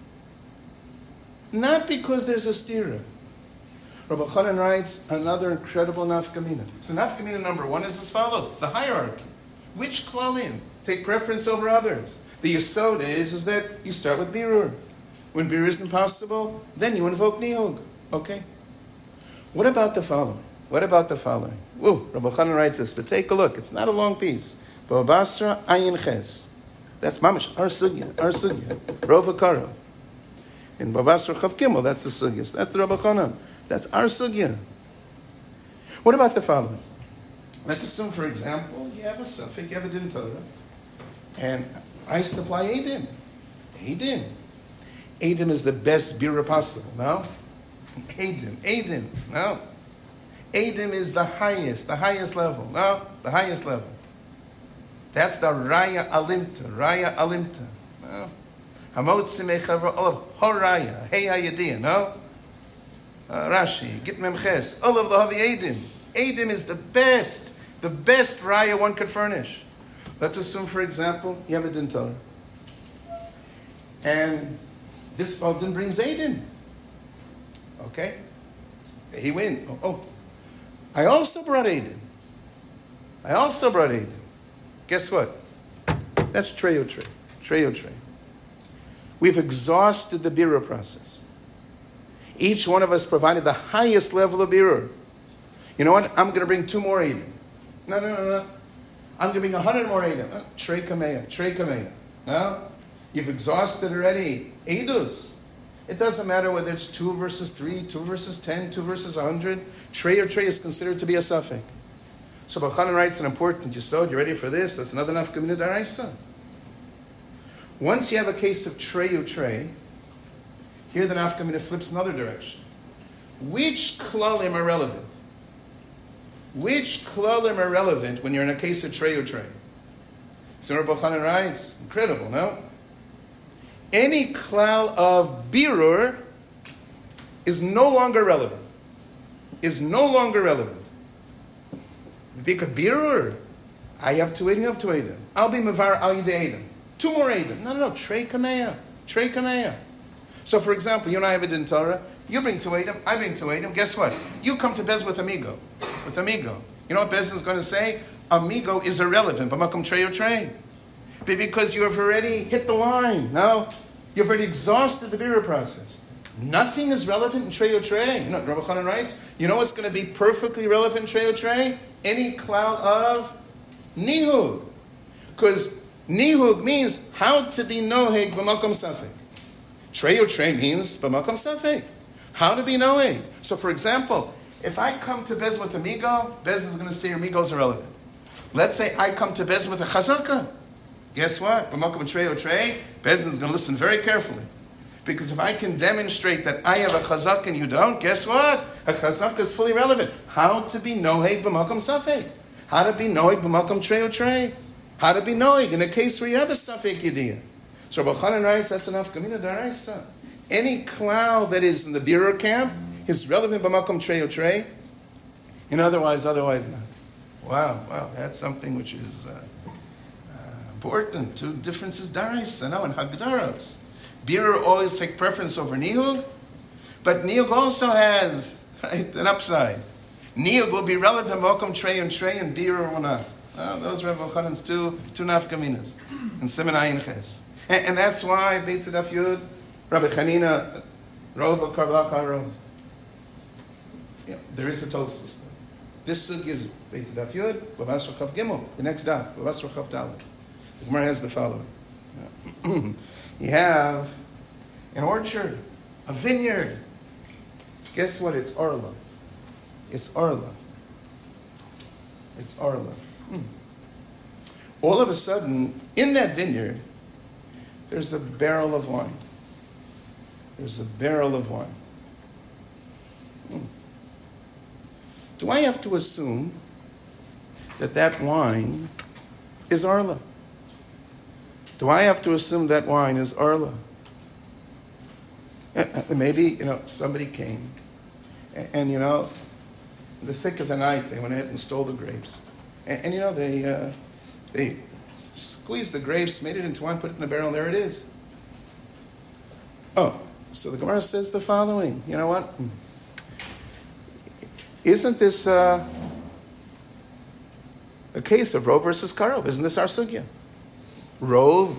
Not because there's a stira. Rabbi Chanan writes another incredible nafkamina. So nafkamina number one is as follows. The hierarchy. Which klalim take preference over others? The yesod is that you start with birur. When birur is impossible, then you invoke nihug. Okay? What about the following? Whoa, Rabbi Chanan writes this, but take a look. It's not a long piece. Ba'abasra ayin ches. That's mamish, our sugya. Rov Karov. In Ba'abasra chav gimel, that's the sugya. That's the Rabbi Chanan. That's our sugya. What about the following? Let's assume, for example, you have a suffix, you have a din Torah, and I supply Eidim. Eidim is the best birur possible, no? Eidim, no. Eidim is the highest level. No, the highest level. That's the Raya Alimta. No. Hamotzi Mechavra Olav Horaya, Hey Hayadiyah, no? Rashi, Git Memches, Olav Lahavi Eidim. Eidim is the best Raya one could furnish. Let's assume, for example, you have a Din Torah. And this Baldin brings Eidim. Okay? He wins. I also brought Eidim. Guess what? That's Treyo Trey. We've exhausted the birur process. Each one of us provided the highest level of birur. You know what? I'm going to bring 2 more Eidim. No. I'm going to bring 100 more Eidim. Trey Kameya. No? You've exhausted already Eidus. It doesn't matter whether it's 2 versus 3, 2 versus 10, 2 versus 100. Trey is considered to be a suffix. So Bachanan writes an important yesod. You ready for this? That's another nafkamina daraisa. Once you have a case of Trey, here the nafkamina flips another direction. Which klalim are relevant? When you're in a case of Trey? So Bachanan writes, incredible, no? Any klal of birur is no longer relevant. Because birur, I have 2 Eidim, I'll be mavar al yidei Eidim. 2 more Eidim. No, Trey Kameya. So for example, you and I have a Din Torah, you bring 2 Eidim, I bring 2 Eidim, guess what? You come to Bez with Amigo. You know what Bez is going to say? Amigo is irrelevant, but Makom Trey. Because you have already hit the line. No? You've already exhausted the birur process. Nothing is relevant in Trey. You know what Rabbi Chanan writes? You know what's going to be perfectly relevant in Trey? Any cloud of nihug. Because nihug means how to be noheg b'makom safek. Trey means b'makom safek. How to be noheg. So for example, if I come to Bez with Amigo, Bez is going to say your Amigo is irrelevant. Let's say I come to Bez with a chazaka. Guess what? B'makom Trey, Bez is going to listen very carefully. Because if I can demonstrate that I have a chazak and you don't, guess what? A chazak is fully relevant. How to be noheg b'makom safek. How to be noheg b'makom Trey. How to be noheg in a case where you have a safek yediyah. So Rabbi Chanan writes, that's enough kamina daraisa. Any cloud that is in the birur camp is relevant b'makom Trey. And otherwise not. Wow, that's something which is important. 2 differences daraisa, no, and hagdaros. Birur always take preference over nihug, but nihug also has an upside. Nihug will be relevant b'makom Trey, and birur will not. Those Rabbi Chanan's two nafkaminas and Siman Ayin Ches, and that's why Beis Daf Yud, Rabbi Chanina, Rova Karvlacha Rov. There is a Tosfos. This sug is Beis Daf Yud, Bavas Chav Gimel. The next daf, Bavas Chav Dalet. The Gemara has the following. You have an orchard, a vineyard. Guess what? It's Arla. All of a sudden, in that vineyard, there's a barrel of wine. Do I have to assume that wine is Arla? Do I have to assume that wine is Arla? Maybe, somebody came and in the thick of the night, they went ahead and stole the grapes. And they squeezed the grapes, made it into wine, put it in a barrel, and there it is. So the Gemara says the following. You know what? Isn't this a case of Rov versus Karov? Isn't this our sugya? Rov.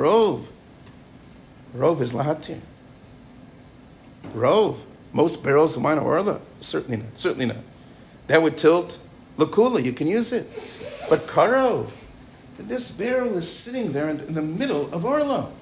Rov is lahatir. Rov. Most barrels of wine are Orla. Certainly not. That would tilt Lakula. You can use it. But Karov, this barrel is sitting there in the middle of Orla.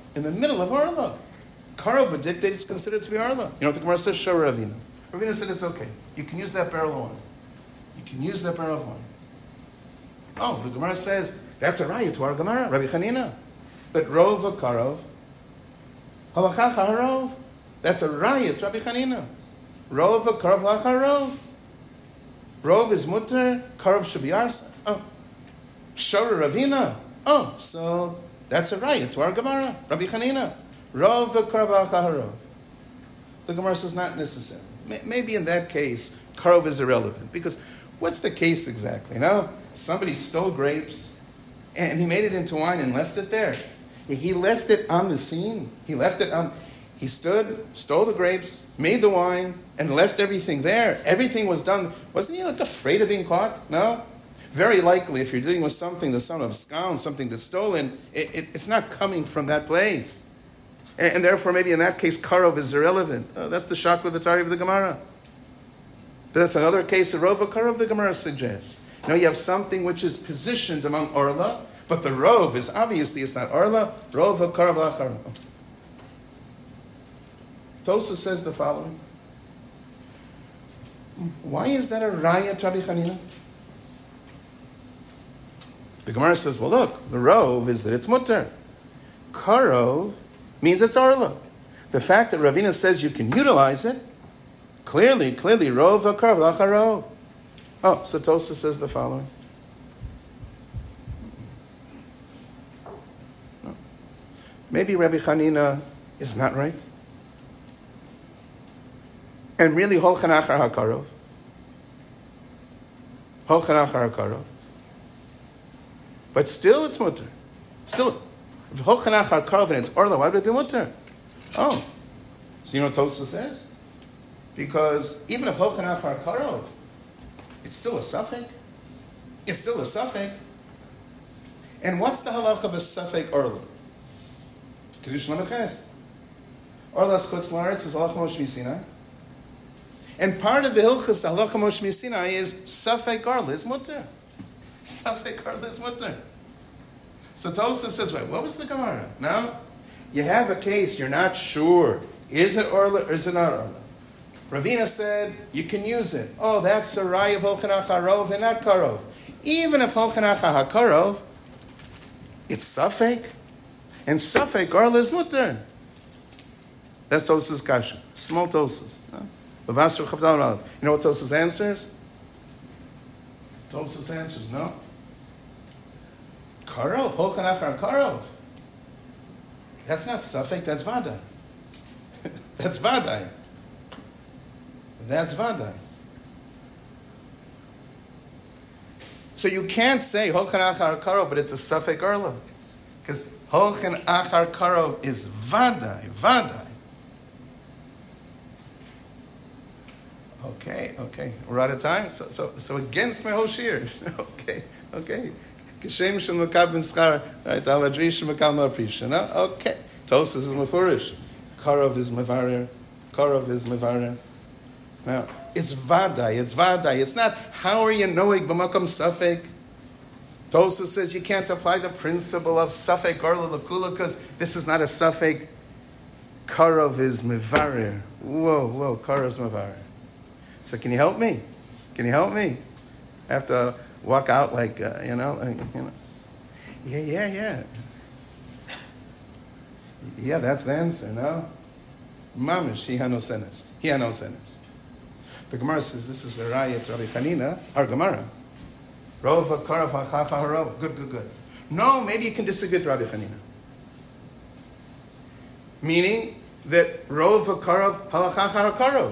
Karov would dictate it's considered to be Arla. You know what the Gemara says? Show Ravina. Ravina said it's okay. You can use that barrel of wine. Oh, the Gemara says that's a raya to our Gemara, Rabbi Chanina. But Rov Karov, Halacha Harov, that's a raya to Rabbi Chanina. Rov Karov Halacha Rov. Rov is mutter, Karov should be arsa. Oh, Shara Ravina. Oh, so that's a raya to our Gemara. Rabbi Chanina. Rov v'karov ha'harov. The Gemara says not necessary. Maybe in that case, Karov is irrelevant. Because what's the case exactly? You know, somebody stole grapes and he made it into wine and left it there. He left it on the scene. He stood, stole the grapes, made the wine, and left everything there. Everything was done. Wasn't he like afraid of being caught? No? Very likely, if you're dealing with something that's not abscond, something that's stolen, it's not coming from that place. And therefore, maybe in that case, Karov is irrelevant. That's the Shakla the Tari of the Gemara. But that's another case of Rov Karov the Gemara suggests. You have something which is positioned among Orla, but the Rov is obviously, it's not Orla, Rov Karov Lacharov. Tosa says the following. Why is that a raya to Rabbi Chanina? The Gemara says, well, look, the Rov is that it's mutter. Karov means it's Orla. The fact that Ravina says you can utilize it, clearly, Rov Karov Lacharov. Oh, so Tosa says the following. Maybe Rabbi Chanina is not right. And really, Holchan Achar HaKarov. Holchan Achar HaKarov. But still, it's mutter. Still, if Holchan Achar HaKarov and it's Orla, why would it be mutter? Oh. So you know what Tosa says? Because even if Holchan Achar HaKarov, it's still a suffix. It's still a suffix. And what's the halach of a suffix Orla? Kedush Lameches. Orla's Chutz La'aretz is halach Moshe Sinai. And part of the Hilchas Halacha Moshe Sinai is Safek Orla is mutter. Safek Orla is mutter. So Tosa says, wait, what was the Gemara? Now, you have a case, you're not sure. Is it Orla or is it not Orla? Ravina said, you can use it. Oh, that's a raya of Holchan Achar Rov and not Karov. Even if Holchan Achar HaKarov, it's Safek. And Safek Orla is mutter. That's Tosa's kasha. Small Tosa's. You know what Tosa's answers? Tosa's answers, no. Karov, Holchan Achar Karov. That's not Safek, that's Vadai. That's Vadai. That's Vadai. So you can't say Holchan Achar Karov, but it's a Safek Orla. Because Holchan Achar Karov is Vadai. Okay. We're out of time. So against my whole shir. Okay. Kishem shem l'kav ben schar. Right. Aladri shem l'kav ma'aprisha. No. Okay. Tosas is mefurish. Karov is mevarer. Now it's vadai. It's not how are you knowing b'makom safek. Tosas says you can't apply the principle of safek orla l'kula because this is not a safek. Karov is mevarer. Whoa. Karov is mevarer. So can you help me? I have to walk out like, Yeah, that's the answer, no? Mamish, he had no senes. The Gemara says this is a raya to Rabbi Chanina, our Gemara. Rov HaKarov HaChacha HaRov. Good. No, maybe you can disagree with Rabbi Chanina. Meaning that Rov HaKarov HaChacha HaKarov.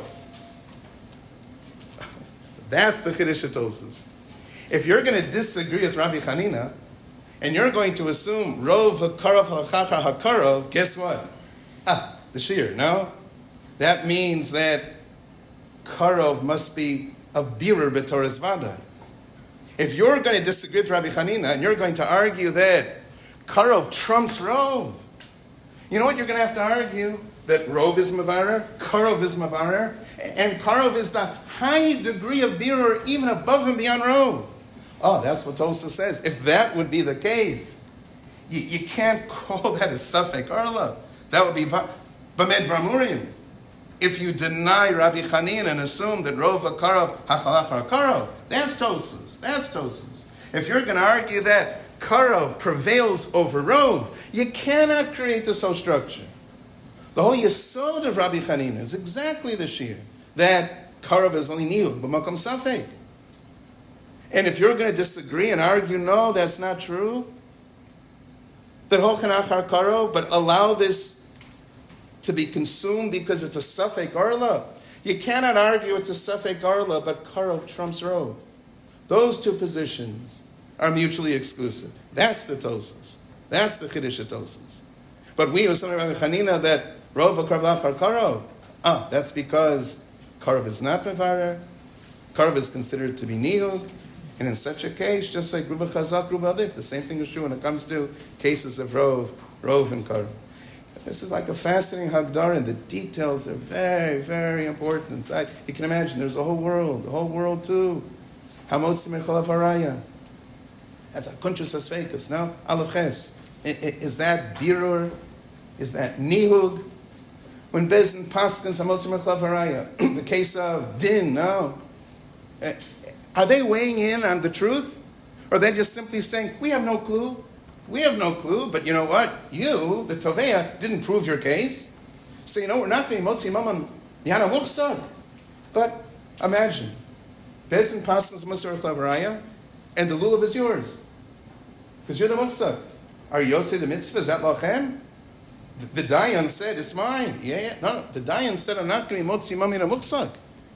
That's the Chiddush Tosas. If you're going to disagree with Rabbi Chanina, and you're going to assume Rov HaKarov HaChacha HaKarov, guess what? The Shir, no? That means that Karov must be a Birur B'Torah Vadai. If you're going to disagree with Rabbi Chanina, and you're going to argue that Karov trumps Rov, you know what you're going to have to argue? That Rov is Mavarer, Karov is Mavarer, and Karov is the high degree of Birur even above and beyond Rov. Oh, that's what Tosa says. If that would be the case, you can't call that a Safek Orla. That would be Bamed Ramurim. If you deny Rabbi Chanina and assume that Rov HaKarov HaChalach HaKarov, that's Tosas. If you're going to argue that Karov prevails over Rov, you cannot create this whole structure. The whole yesod of Rabbi Chanina is exactly the shir that Karov is only niyud b'makom safek. And if you're going to disagree and argue, no, that's not true, that Hochan Achar Karov, but allow this to be consumed because it's a Safek Arla. You cannot argue it's a Safek Arla, but Karov trumps Rov. Those two positions are mutually exclusive. That's the Tosas. That's the Chiddush of Tosas. But we, who say Rabbi Chanina, that Rov Karov Achar Karov, that's because Karov is not Mevarer. Karov is considered to be Nihug. And in such a case, just like Ruba Chazak, Ruba Adif, the same thing is true when it comes to cases of Rov and Karov. This is like a fascinating Hagdara, and the details are very, very important. You can imagine there's a whole world too. Hamotzi Mecholav Haraya. That's a Kuntrus Asfekas, no? Aleph Ches. Is that Birur? Is that Nihug? When Bezdin Paskins Hamotzi Mecholav Haraya, the case of Din, no? Are they weighing in on the truth? Or are they just simply saying, we have no clue? We have no clue, but you know what? You, the Toveya, didn't prove your case. So you know, we're not going to Motzi Mamam Yana Muchsag. But imagine, Bezdin Paskins Hamotzi Mecholav Haraya, and the lulav is yours. Because you're the Muchsag. Are you Yotzei the mitzvah? Is that Lachem? The Dayan said, it's mine. Yeah. No. The Dayan said, I'm not going to Motzi Mamam Yana Muchsag.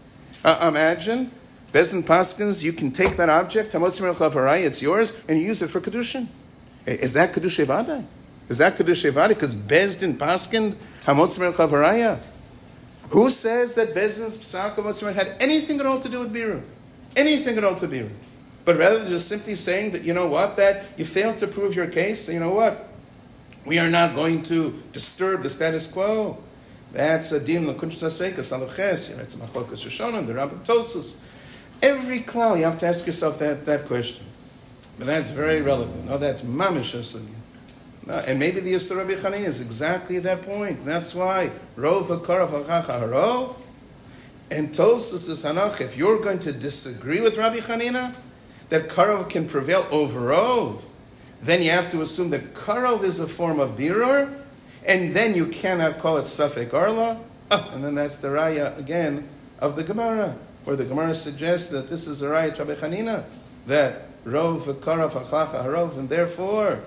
Imagine, Bezdin Paskins, you can take that object, Hamotzi Mecholav Haraya, it's yours, and you use it for Kedushin. Is that Kedushay Vada? Is that Kedushay Vada? Because Bezdin Paskin, Hamotzi Mecholav Haraya. Who says that Bezdin's Psak Hamotzi Mecholav had anything at all to do with Birur? Anything at all to Birur? But rather than just simply saying that, you know what, that you failed to prove your case, so you know what? We are not going to disturb the status quo. That's a din l'kuntrus asfekas aleph ches. It's a machlokas Rishonim, the Rabbah Tosas. Every klal, you have to ask yourself that question. But that's very relevant. No, that's mamish asagin. No, and maybe the Yisur Rabbi Chanina is exactly that point. That's why Rov HaKarav HaChacha HaRov and Tosas is Hanach. If you're going to disagree with Rabbi Chanina, that Karov can prevail over Rov, then you have to assume that Karov is a form of Birur, and then you cannot call it Safek Arla. And then that's the Raya again of the Gemara, where the Gemara suggests that this is a Raya Rabbi Chanina, that Rov Karav HaChacha HaRov, and therefore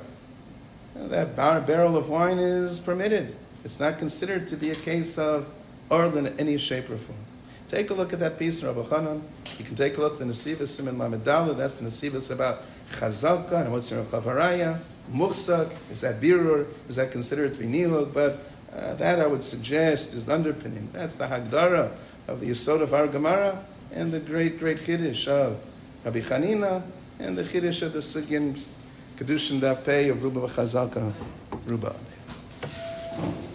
that barrel of wine is permitted. It's not considered to be a case of Arla in any shape or form. Take a look at that piece in Rabbi Chanan. You can take a look at the Nesivos Siman Lamedala. That's the Nesivos about Chazalka and what's in Mecholav Haraya. Muchsak, is that Birur? Is that considered to be Nihug? But that I would suggest is the underpinning. That's the Hagdara of the Yesod of our Gemara and the great Chiddush of Rabbi Chanina and the Chiddush of the Sugim Kedushin Daf Pei of Ruba Chazalka Ruba.